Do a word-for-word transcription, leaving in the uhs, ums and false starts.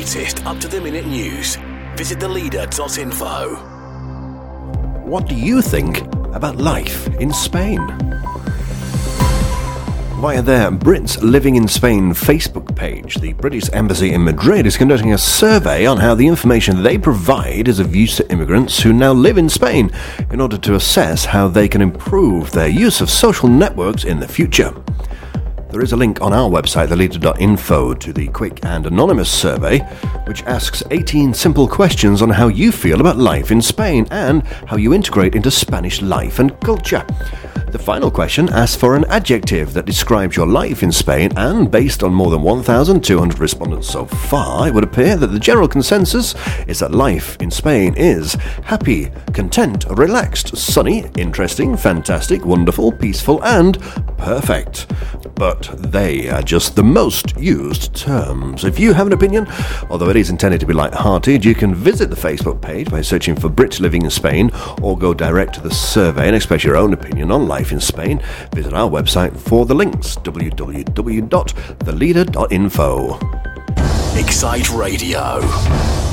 latest up-to-the-minute news, visit the leader dot info. What do you think about life in Spain? Via their Brits Living in Spain Facebook page, the British Embassy in Madrid is conducting a survey on how the information they provide is of use to immigrants who now live in Spain in order to assess how they can improve their use of social networks in the future. There is a link on our website, the leader dot info, to the quick and anonymous survey, which asks eighteen simple questions on how you feel about life in Spain and how you integrate into Spanish life and culture. The final question asks for an adjective that describes your life in Spain, and based on more than one thousand two hundred respondents so far, it would appear that the general consensus is that life in Spain is happy, content, relaxed, sunny, interesting, fantastic, wonderful, peaceful, and perfect. But they are just the most used terms. If you have an opinion, although it is intended to be light-hearted, you can visit the Facebook page by searching for Brits Living in Spain, or go direct to the survey and express your own opinion on life in Spain. Visit our website for the links, w w w dot the leader dot info. Excite Radio.